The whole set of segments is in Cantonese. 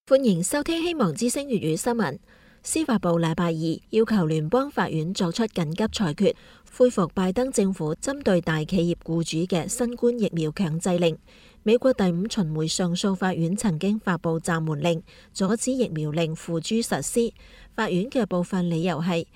歡迎收聽希望之聲粵語新聞。司法部禮拜二要求聯邦法院作出緊急裁決，恢復拜登政府針對大企業僱主嘅新冠疫苗強制令。美國第五巡迴上訴法院曾經發布暫緩令，阻止疫苗令付諸實施。法院嘅部分理由係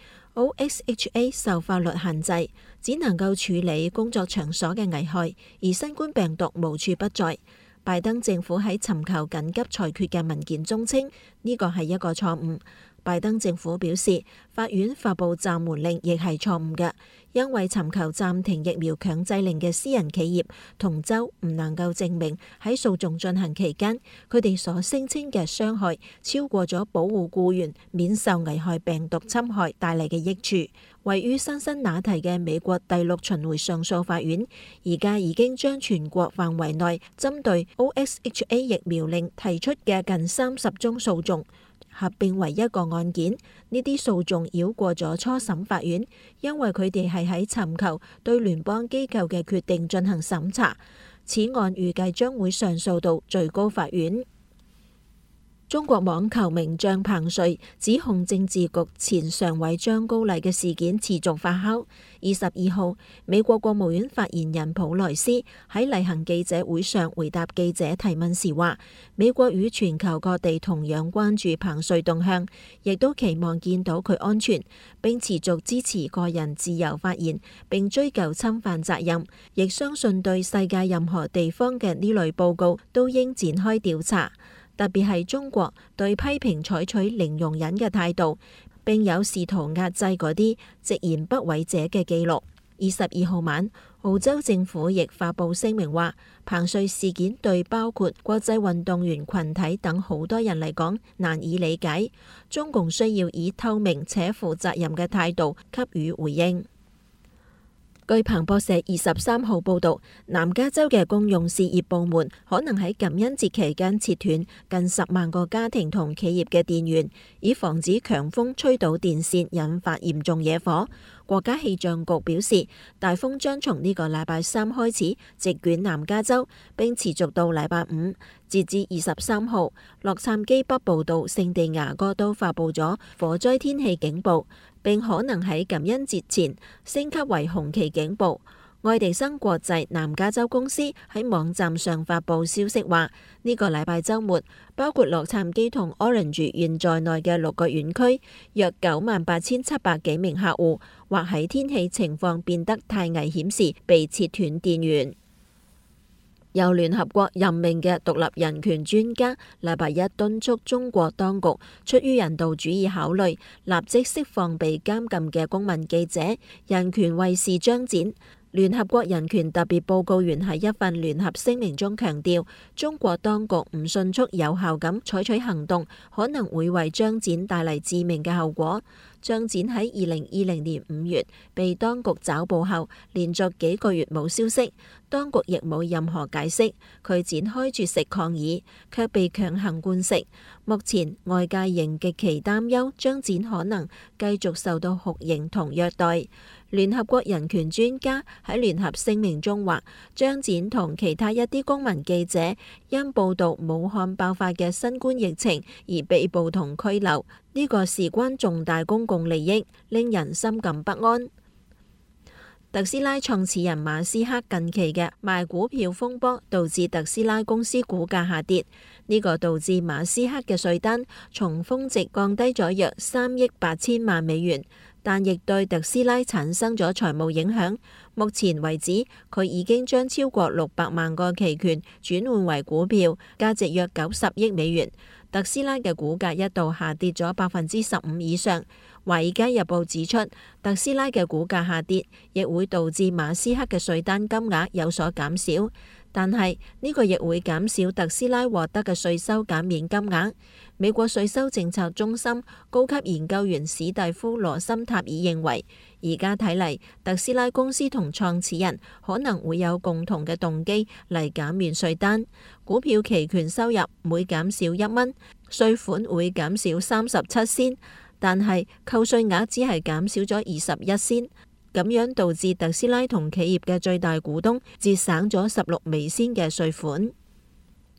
OXHA 受法律限制，只能夠處理工作場所嘅危害，而新冠病毒無處不在。拜登政府喺尋求緊急裁決嘅文件中稱，呢個係一個錯誤。拜登政府表示，法院發布暫緩令亦係錯誤嘅，因為尋求暫停疫苗強制令嘅私人企業同州唔能夠證明喺訴訟進行期間，佢哋所聲稱嘅傷害超過咗保護僱員免受危害病毒侵害帶嚟嘅益處。位於辛辛那提嘅美國第六巡迴上訴法院，而家已經將全國範圍內針對 OXHA 疫苗令提出嘅近30宗訴訟合併為一個案件。呢啲訴訟繞過咗初審法院，因為佢哋係喺尋求對聯邦機構嘅決定進行審查。此案預計將會上訴到最高法院。中國網球名將彭帥指控政治局前常委張高麗嘅事件持續發酵。22號，美國國務院發言人普萊斯喺例行記者會上回答記者提問時話，美國與全球各地同樣關注彭帥動向，亦都期望見到佢安全，並持續支持個人自由發言，並追究侵犯責任，亦相信對世界任何地方嘅呢類報告都應展開調查。特別係中國對批評採取零容忍嘅態度，並有試圖壓制嗰啲直言不諱者嘅記錄。22號晚，澳洲政府亦發布聲明話，彭帥事件對包括國際運動員群體等好多人嚟講難以理解，中共需要以透明且負責任嘅態度給予回應。據彭博社23號報導，南加州嘅公用事業部門可能喺感恩節期間切斷近10萬個家庭同企業嘅電源，以防止強風吹倒電線引發嚴重野火。國家氣象局表示，大風將從呢個禮拜3開始席捲南加州，並持續到禮拜5。截至23號，洛杉磯北部到聖地牙哥都發布咗火災天氣警報，並可能喺感恩節前升級為紅旗警報。愛迪生國際南加州公司喺網站上發布消息話，呢個禮拜週末，包括洛杉磯同 Orange 縣在內嘅6個園區，約98,700幾名客戶或喺天氣情況變得太危險時被切斷電源。由聯合國任命嘅獨立人權專家禮拜一敦促中國當局出於人道主義考慮，立即釋放被監禁嘅公民記者、人權衛士張展。聯合國人權特別報告員喺一份聯合聲明中強調，中國當局唔迅速有效咁採取行動，可能會為張展帶嚟致命嘅後果。張展喺2020年5月被當局抓捕後，連續幾個月冇消息，當局亦冇任何解釋。佢展開絕食抗議，卻被強行灌食。目前外界仍極其擔憂張展可能繼續受到酷刑同虐待。聯合國人權專家喺聯合聲明中話，張展同其他一啲公民記者因報導武漢爆發嘅新冠疫情而被捕同拘留，呢個事關重大公共利益，令人深感不安。特斯拉創始人馬斯克近期嘅賣股票風波導致特斯拉公司股價下跌，呢個導致馬斯克嘅稅單從峰值降低咗約3億8千萬美元，但亦對特斯拉產生咗財務影響。目前為止，佢已經將超過600萬個期權轉換為股票，價值約90億美元。特斯拉嘅股價一度下跌咗15%以上。華爾街日報指出，特斯拉嘅股價下跌亦會導致馬斯克嘅稅單金額有所減少，但係呢個亦會減少特斯拉獲得嘅稅收減免金額。美國稅收政策中心高級研究員史蒂夫羅森塔爾認為，而家睇嚟，特斯拉公司同創始人可能會有共同嘅動機嚟減免稅單。股票期權收入每減少1蚊，稅款會減少37仙，但係扣稅額只係減少咗21仙，咁樣導致特斯拉同企業嘅最大股東節省咗16美仙嘅稅款。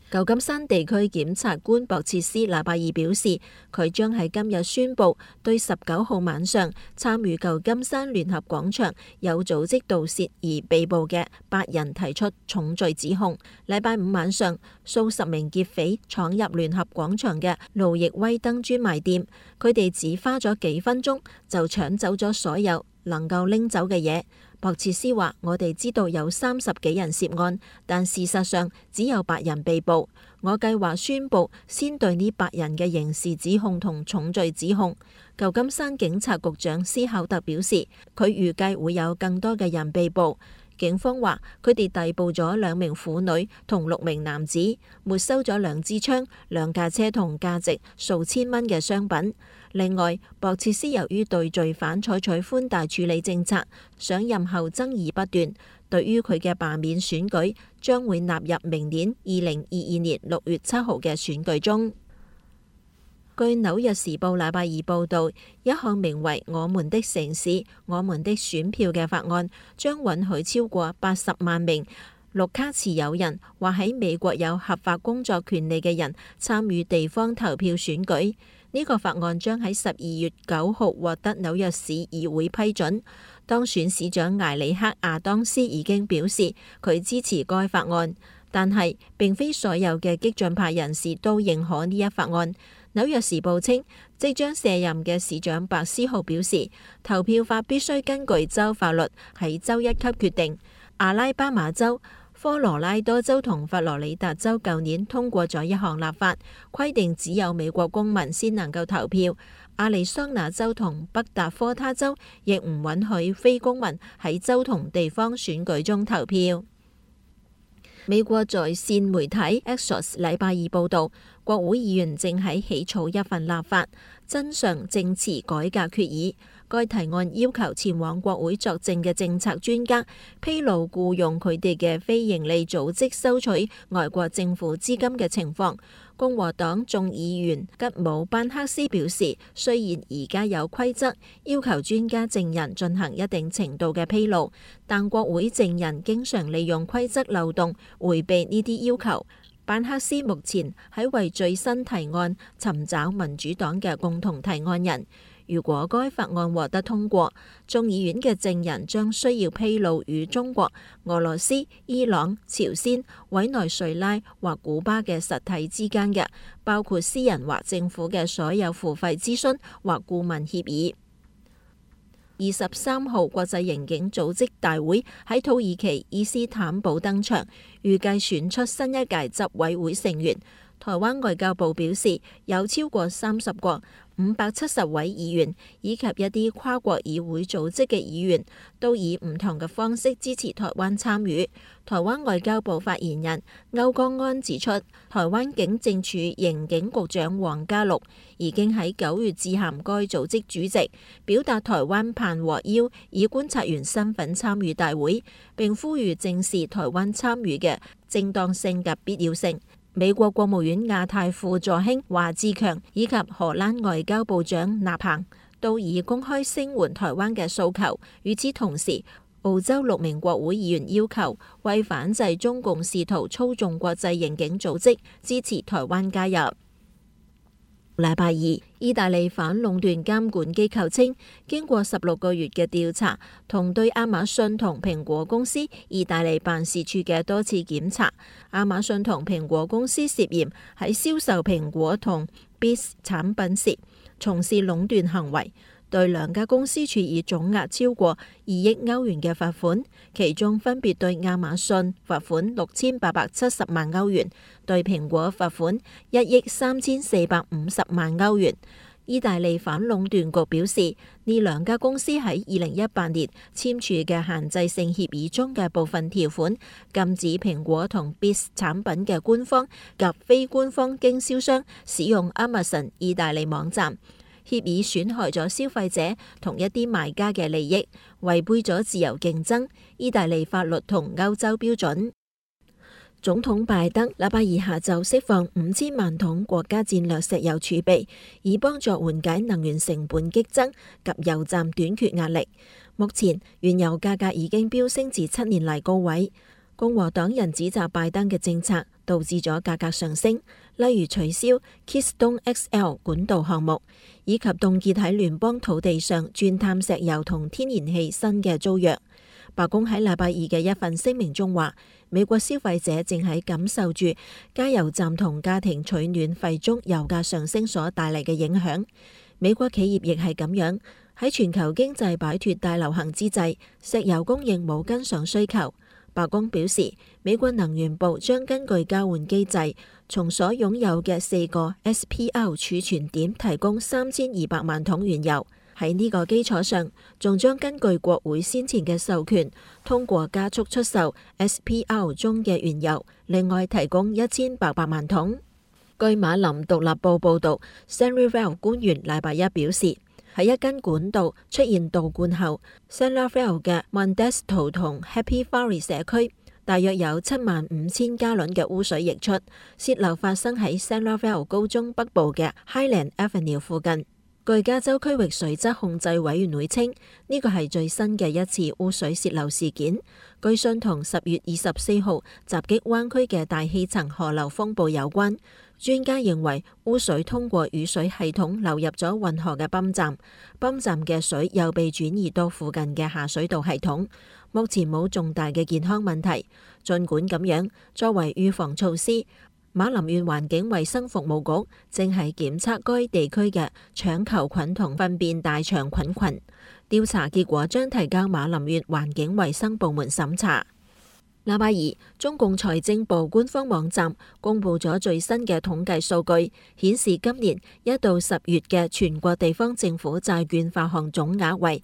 舊金山地區檢察官博切斯禮拜二表示，佢將喺今日宣布對19號晚上參與舊金山聯合廣場有組織盜竊而被捕嘅8人提出重罪指控。禮拜五晚上，數十名劫匪闖入聯合廣場嘅路易威登專賣店，佢哋只花咗幾分鐘就搶走咗所有能夠拎走嘅嘢。博切斯話：我哋知道有30幾人涉案，但事實上只有8人被捕。我計劃宣布先對呢8人嘅刑事指控同重罪指控。舊金山警察局長斯考特表示，佢預計會有更多嘅人被捕。警方話佢哋逮捕咗2名婦女同6名男子，沒收咗2支槍、2架車同價值數千蚊嘅商品。另外，博切斯由於對罪犯採取寬大處理政策，上任後爭議不斷，對於佢嘅罷免選舉將會納入明年2022年6月7號嘅選舉中。據《紐約時報》禮拜二報導，一項名為《我們的城市，我們的選票》嘅法案，將允許超過80萬名綠卡持有人或喺美國有合法工作權利嘅人參與地方投票選舉。呢個法案將喺12月9號獲得紐約市議會批准。當選市長艾里克·亞當斯已經表示佢支持該法案，但係並非所有嘅激進派人士都認可呢一法案。紐約時報稱，即將卸任嘅市長白思豪表示，投票法必須根據州法律喺州1級決定。阿拉巴馬州、科羅拉多州同佛羅里達州舊年通過咗一項立法，規定只有美國公民先能夠投票。亞利桑那州同北達科他州亦唔允許非公民喺州同地方選舉中投票。美國在線媒體 Axios 禮拜二報導，國會議員正喺起草一份立法真相證詞改革決議。該提案要求前往國會作證嘅政策專家披露僱用佢哋嘅非營利組織收取外國政府資金嘅情況。共和黨眾議員吉姆班克斯表示，雖然而家有規則要求專家證人進行一定程度嘅披露，但國會證人經常利用規則漏洞迴避呢啲要求。班克斯目前喺為最新提案尋找民主黨嘅共同提案人。如果該法案獲得通過，眾議院嘅證人將需要披露與中國、俄羅斯、伊朗、朝鮮、委內瑞拉或古巴嘅實體之間嘅，包括私人或政府嘅所有付費諮詢或顧問協議。23號國際刑警組織大會喺土耳其伊斯坦堡登場，預計選出新一屆執委會成員。台灣外交部表示，有超過30國、570位議員以及一啲跨國議會組織嘅議員都以唔同嘅方式支持台灣參與。台灣外交部發言人歐江安指出，台灣警政署刑警局長黃家祿已經喺9月致函該組織主席，表達台灣盼獲邀以觀察員身份參與大會，並呼籲正視台灣參與嘅正當性及必要性。美國國務院亞太副助卿華志強以及荷蘭外交部長納彭都已公開聲援台灣嘅訴求。與此同時，澳洲6名國會議員要求為反制中共試圖操縱國際刑警組織，支持台灣加入。禮拜二，意大利反壟斷監管機構稱，經過16個月嘅調查同對亞馬遜同蘋果公司意大利辦事處嘅多次檢查，亞馬遜同蘋果公司涉嫌喺銷售蘋果同 Beats 產品時從事壟斷行為，對2家公司處以總額超過2億歐元嘅罰款，其中分別對亞馬遜罰款6870萬歐元，對蘋果罰款1億3450萬歐元。意大利反壟斷局表示，呢2家公司喺2018年簽署嘅限制性協議中嘅部分條款，禁止蘋果同 Beats 產品嘅官方及非官方經銷商使用 Amazon 意大利網站。協議損害咗消費者同一啲賣家嘅利益，違背咗自由競爭、意大利法律同歐洲標準。總統拜登禮拜二下晝釋放5000萬桶國家戰略石油儲備，以幫助緩解能源成本激增及油站短缺壓力。目前原油價格已經飆升至7年嚟高位。共和黨人指責拜登嘅政策導致咗價格上升，例如取消 Keystone XL 管道項目，以及凍結喺聯邦土地上鑽探石油同天然氣新嘅租約。白宮喺禮拜二嘅一份聲明中話，美國消費者正喺感受住加油站同家庭取暖費中油價上升所帶嚟嘅影響。美國企業亦係咁樣。喺全球經濟擺脫大流行之際，石油供應冇跟上需求。白宮表示，美國能源部將根據交換機制，從所擁有嘅4個 SPR 儲存點提供3200萬桶原油。喺呢個基礎上，仲將根據國會先前嘅授權，通過加速出售 SPR 中嘅原油，另外提供1800萬桶。據馬林獨立報報導 ，Sunnyvale 官員禮拜一表示，喺一根管道出現倒灌後 ，Sunnyvale 嘅 Modesto 同 Happy Valley 社區大約有75000加侖嘅污水溢出，洩漏發生喺 Sunnyvale 高中北部嘅 Highland Avenue 附近。據加州區域水質控制委員會稱，呢個係最新嘅一次污水洩漏事件，據信同10月24號襲擊灣區嘅大氣層河流風暴有關。專家認為污水通過雨水系統流入咗運河嘅泵站，泵站嘅水又被轉移到附近嘅下水道系統。目前冇重大嘅健康問題。儘管咁樣，作為預防措施，馬林縣環境衛生服務局正係檢測該地區嘅腸球菌同糞便大腸菌群，調查結果將提交馬林縣環境衛生部門審查。禮拜二，中共財政部官方網站公布咗最新嘅統計數據，顯示今年1到10月嘅全國地方政府債券發行總額為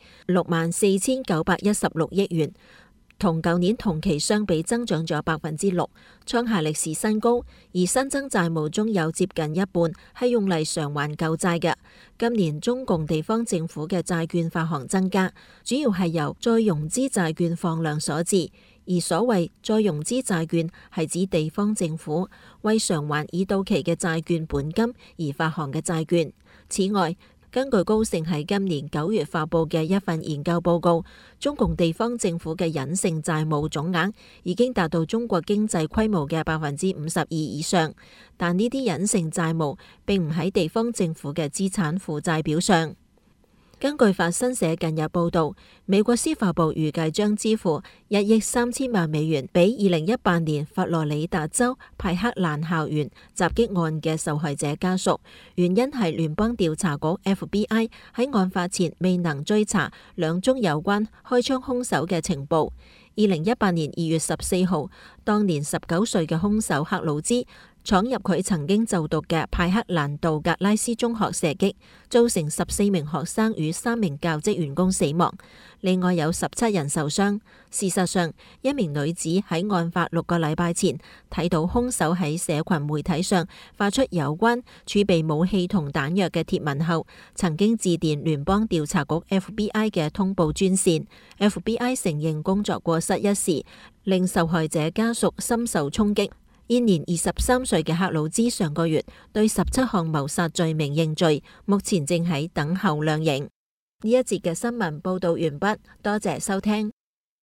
64916億元。同舊年同期相比增長咗6%，創下歷史新高。而新增債務中有接近一半係用嚟償還舊債嘅。今年中共地方政府嘅債券發行增加，主要係由再融資債券放量所致。而所謂再融資債券係指地方政府為償還已到期嘅債券本金而發行嘅債券。此外，根據高盛喺今年9月發佈嘅一份研究報告，中共地方政府嘅隱性債務總額已經達到中國經濟規模嘅52%以上，但呢啲隱性債務並唔喺地方政府嘅資產負債表上。根據法新社近日報導，美國司法部預計將支付1億3000萬美元俾2018年佛羅里達州派克蘭校園襲擊案嘅受害者家屬，原因係聯邦調查局 FBI 喺案發前未能追查2宗有關開槍兇手嘅情報。2018年2月14號，當年19歲嘅兇手克魯茲闖入佢曾經就讀嘅派克蘭道格拉斯中學射擊，造成14名學生與3名教職員工死亡，另外有17人受傷。事實上，一名女子喺案發6個禮拜前睇到兇手喺社群媒體上發出有關儲備武器同彈藥嘅貼文後，曾經致電聯邦調查局 FBI 嘅通報專線。FBI 承認工作過失一事，令受害者家屬深受衝擊。現年23歲嘅克魯茲上個月對17項謀殺罪名認罪，目前正喺等候量刑。呢一節嘅新聞報道完畢，多謝收聽。